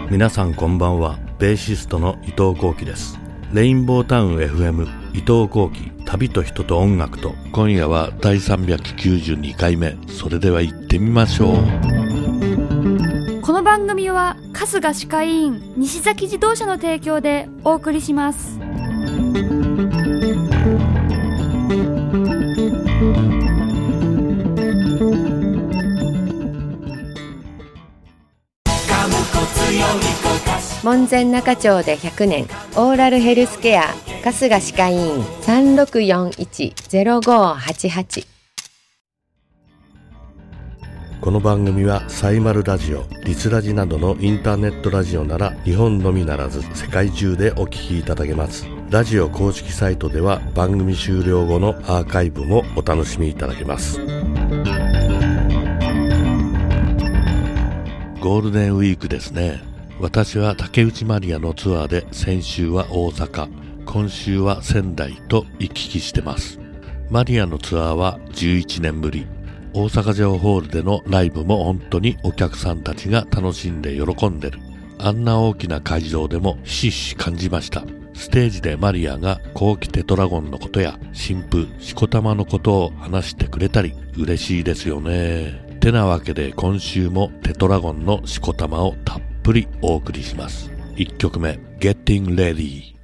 皆さんこんばんは。ベーシストの伊藤幸喜です。レインボータウン FM 伊藤幸喜、旅と人と音楽と。今夜は第392回目。それでは行ってみましょう。 この番組は春日歯科医院西崎自動車の提供でお送りします。 門前仲町で100年オーラルヘルスケア春日歯科医院 3641-0588。 この番組はサイマルラジオ、リスラジなどのインターネットラジオなら日本のみならず世界中でお聞きいただけます。ラジオ公式サイトでは番組終了後のアーカイブもお楽しみいただけます。ゴールデンウィークですね。私は竹内まりやのツアーで先週は大阪、今週は仙台と行き来してます。マリアのツアーは11年ぶり。大阪城ホールでのライブも本当にお客さんたちが楽しんで喜んでる。あんな大きな会場でもひしひし感じました。ステージでマリアが後期テトラゴンのことや新婦しこたまのことを話してくれたり嬉しいですよね。てなわけで今週もテトラゴンのしこたまをたっぷりお送りします。1曲目 Getting Ready。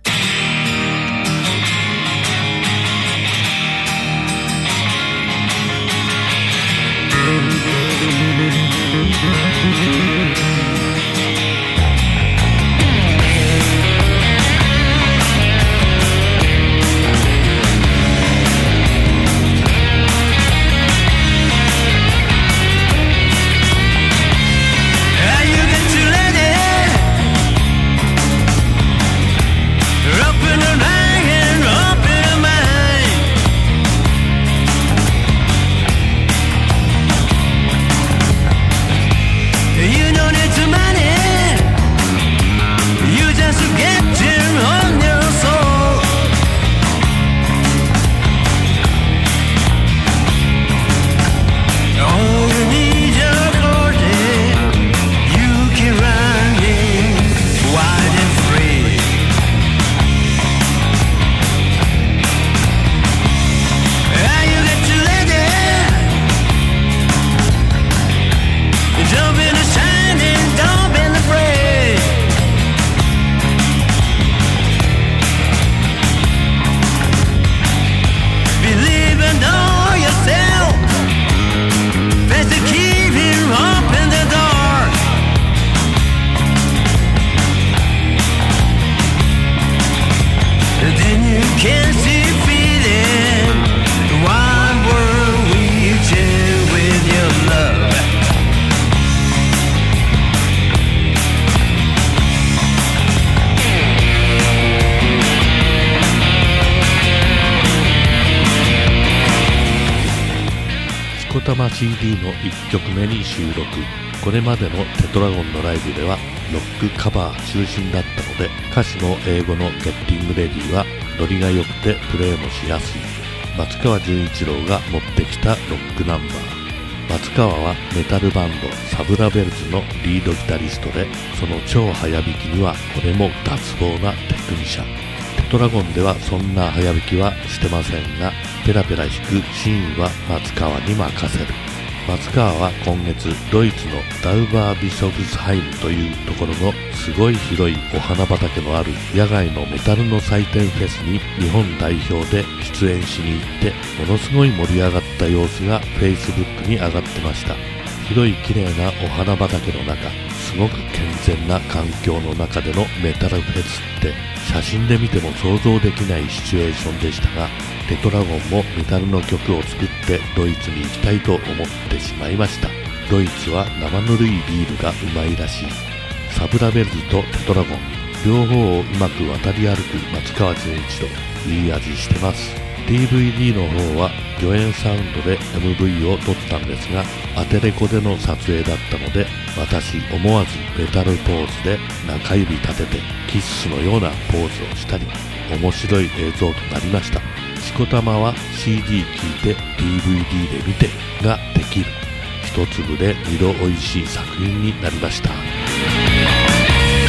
しこたま CD の1曲目に収録。これまでのテトラゴンのライブではロックカバー中心だったので、歌詞の英語の Getting Ready はノリが良くてプレイもしやすい。松川純一郎が持ってきたロックナンバー。松川はメタルバンドサブラベルズのリードギタリストで、その超早弾きにはこれも脱帽なテクニシャン。テトラゴンではそんな早弾きはしてませんが、ペラペラ弾くシーンは松川に任せる。松川は今月ドイツのダウバービショブスハイムというところのすごい広いお花畑のある野外のメタルの祭典フェスに日本代表で出演しに行って、ものすごい盛り上がった様子が Facebook に上がってました。広い綺麗なお花畑の中、すごく健全な環境の中でのメタルフェスって写真で見ても想像できないシチュエーションでしたが、テトラゴンもメタルの曲を作ってドイツに行きたいと思ってしまいました。ドイツは生ぬるいビールがうまいらしい。サブラベルズとテトラゴン両方をうまく渡り歩く松川純一郎、いい味してます。 DVD の方は御苑サウンドで MV を撮ったんですが、アテレコでの撮影だったので、私思わずメタルポーズで中指立ててキッスのようなポーズをしたり、面白い映像となりました。しこたまは CD 聴いて DVD で見てができる。一粒で二度美味しい作品になりました。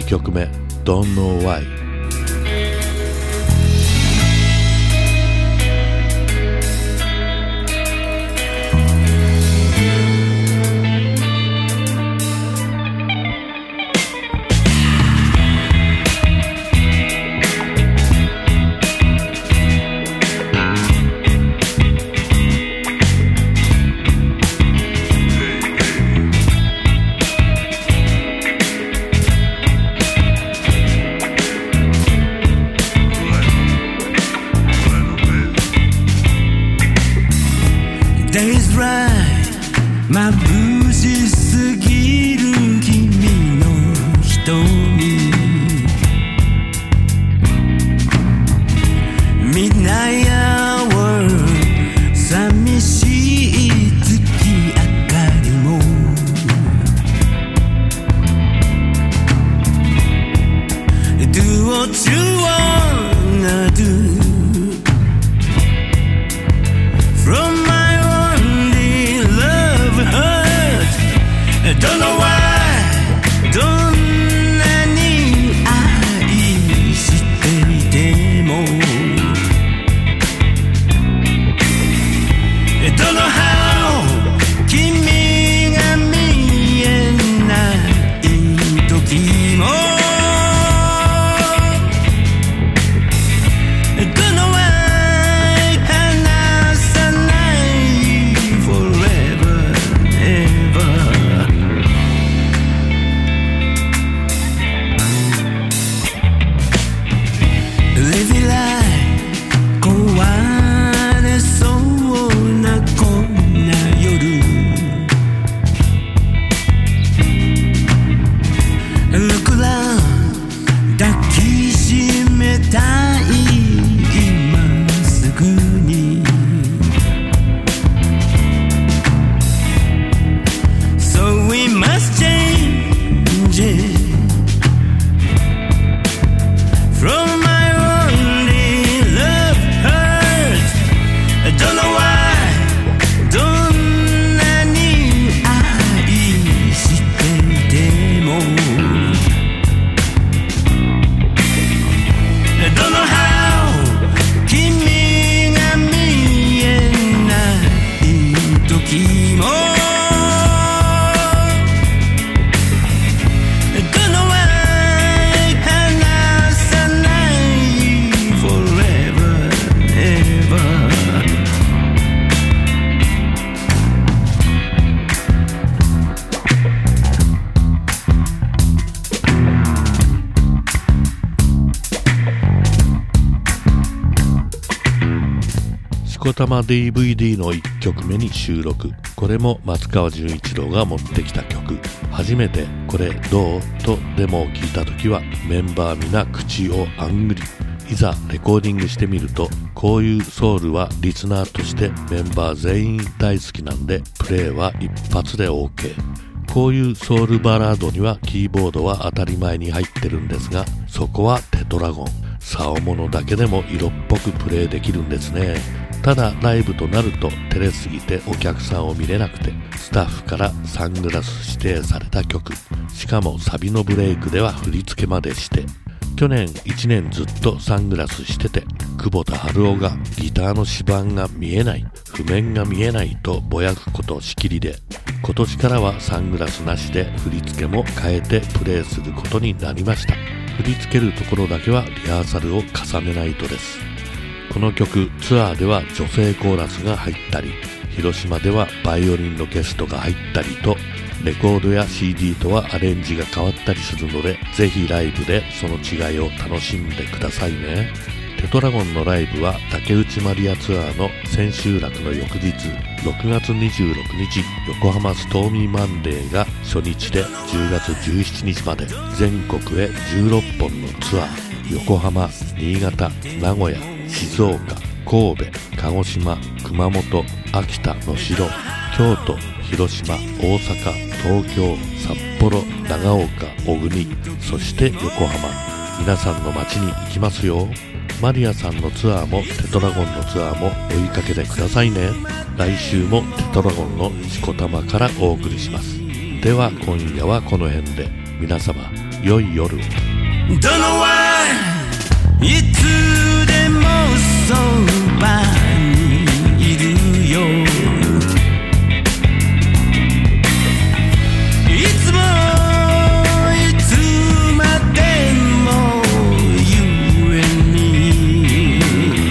曲目 Don't Know Why。 Days right 眩しすぎる君の瞳 Midnight hour 寂しい月明かりも Do what you wanna do From my Don't know why どんなに愛していても Don't know how 君が見えない時も Don't know why 離さない Forever ever Living life 壊れそうなこんな夜 Look around 抱きしめたい今すぐに So we must change it From my Don't know why どんなに愛していても Don't know how 君が見えない時も Don't know why 離さない Forever ever しこたま DVD の1曲目に収録。これも松川潤一郎が持ってきた曲。初めてこれどうとデモを聞いた時はメンバー皆口をあんぐり。いざレコーディングしてみると、こういうソウルはリスナーとしてメンバー全員大好きなんで、プレイは一発で OK。こういうソウルバラードにはキーボードは当たり前に入ってるんですが、そこはテトラゴン。竿物だけでも色っぽくプレイできるんですね。ただライブとなると照れすぎてお客さんを見れなくて、スタッフからサングラス指定された曲。しかもサビのブレイクでは振り付けまでして、去年1年ずっとサングラスしてて、久保田春夫がギターの指板が見えない、譜面が見えないとぼやくことしきりで、今年からはサングラスなしで振り付けも変えてプレイすることになりました。振り付けるところだけはリハーサルを重ねないとです。この曲、ツアーでは女性コーラスが入ったり、広島ではバイオリンのゲストが入ったりと、レコードや CD とはアレンジが変わったりするので、ぜひライブでその違いを楽しんでくださいね。テトラゴンのライブは竹内まりやツアーの千秋楽の翌日、6月26日横浜ストーミーマンデーが初日で、10月17日まで全国へ16本のツアー、横浜、新潟、名古屋、静岡、神戸、鹿児島、熊本、秋田、能代、京都、広島、大阪、東京、札幌、長岡、小国、そして横浜、皆さんの街に行きますよ。マリアさんのツアーもテトラゴンのツアーも追いかけてくださいね。来週もテトラゴンのしこたまからお送りします。では今夜はこの辺で、皆様良い夜を。 殿はいつでもそばにいるよ。いつもいつまでもゆえに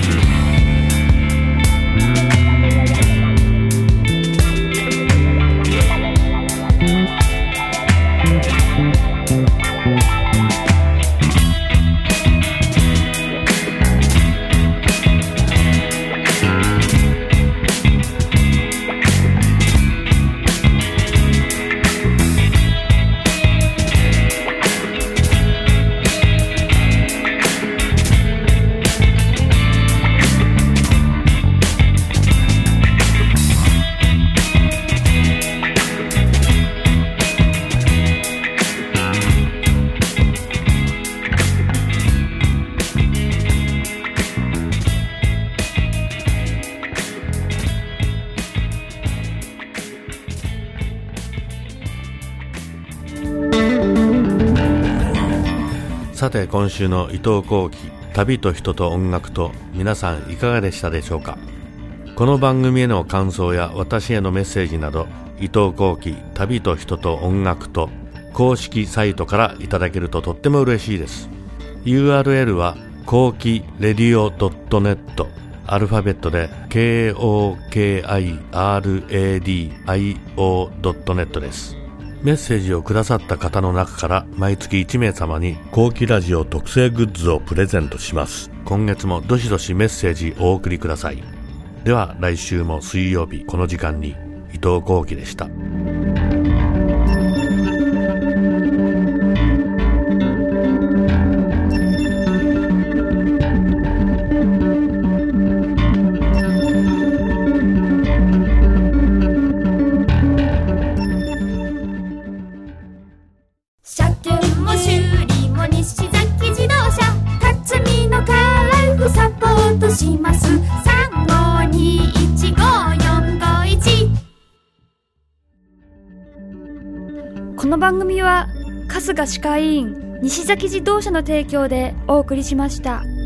さて今週の伊藤幸喜旅と人と音楽と、皆さんいかがでしたでしょうか。この番組への感想や私へのメッセージなど、伊藤幸喜旅と人と音楽と公式サイトからいただけるととっても嬉しいです。 URL はこうきレディオ .net、 アルファベットで KOKIRADIO.net です。メッセージをくださった方の中から毎月1名様に後期ラジオ特製グッズをプレゼントします。今月もどしどしメッセージお送りください。では来週も水曜日この時間に、伊藤幸喜でした。 この番組は春日歯科医院西崎自動車の提供でお送りしました。